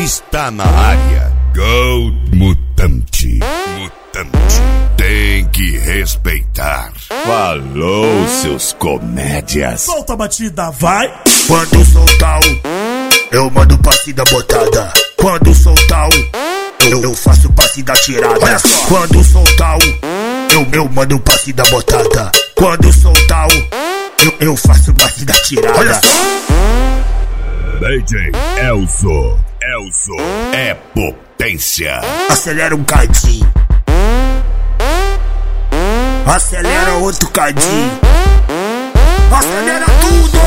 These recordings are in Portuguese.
está na área. Gold Mutante. Mutante. Tem que respeitar. Falou, seus comédias. Solta a batida, vai. Quando soltar eu mando passe da botada. Quando soltar eu faço passe da tirada. Olha só. Quando soltar eu mando passe da botada. Quando soltar eu faço passe da tirada. Olha só. DJ Elzo. Elzo é potência. Acelera um cadinho. Acelera outro cadinho. Acelera tudo.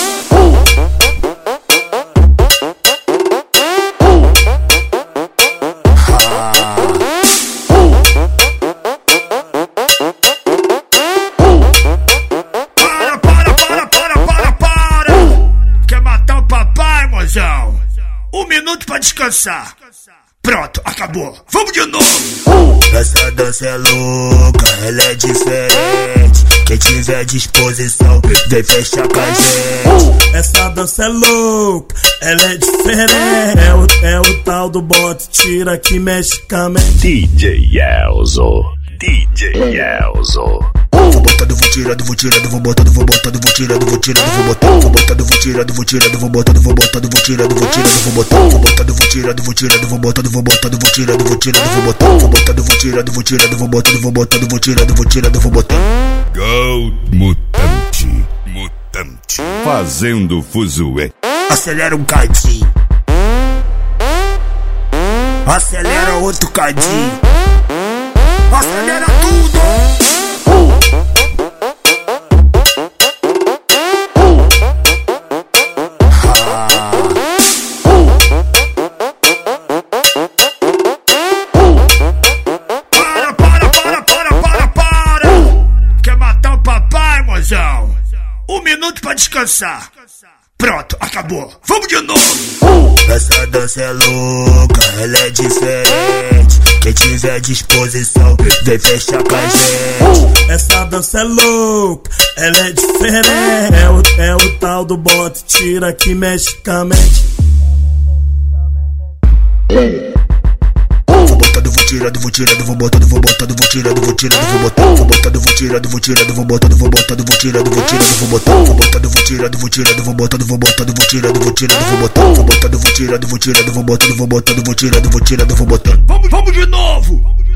Quer matar o papai, mozão? 1 minuto pra descansar. Pronto, acabou. Vamos de novo. Essa dança é louca, ela é diferente. Quem tiver disposição, vem fechar com a gente. Essa dança é louca, ela é diferente. É o tal do bote, tira que mexe com a mente. DJ Elzo. DJ Elzo. Vou botando, vou tirando, vou tirando, vou botando, vou botando, vou tirando, vou tirando, vou botando, vou botando, vou tirando, vou tirando, vou botando, vou botando, vou tirando, vou tirando, vou botando, vou botando, vou tirando, vou tirando, vou botando, vou botando, vou tirando, vou tirando, vou botando, vou botando, vou tirando, vou tirando, vou botando, vou botando, vou tirando, vou tirando, vou botando. Gold Mutante. Mutante. Fazendo fuzuê. Acelera um cadinho. Acelera outro cadinho. Acelera tudo. Quer matar o papai, mozão? 1 minuto pra descansar. Pronto, acabou. Vamos de novo. Essa dança é louca, ela é diferente. Quem tiver disposição, vem fechar com a gente. Essa dança é louca, ela é diferente. É o tal do bote, tira que mexe com a mente. Vou botando, vou tirando, vou tirando, vou botando, vou botando, vou tirando, vou tirando, vou botando, vou botando, vou tirando, vou tirando, vou botando, vou botando, vou tirando, vou tirando, vou botando, vou botando, vou tirando, vou tirando, vou botando, vou botando, vou tirando, vou tirando, vou botando, vou botando, vou tirando, vou tirando, vou botando, vou botando, vou tirando, vou tirando, vou botando. Vamos de novo.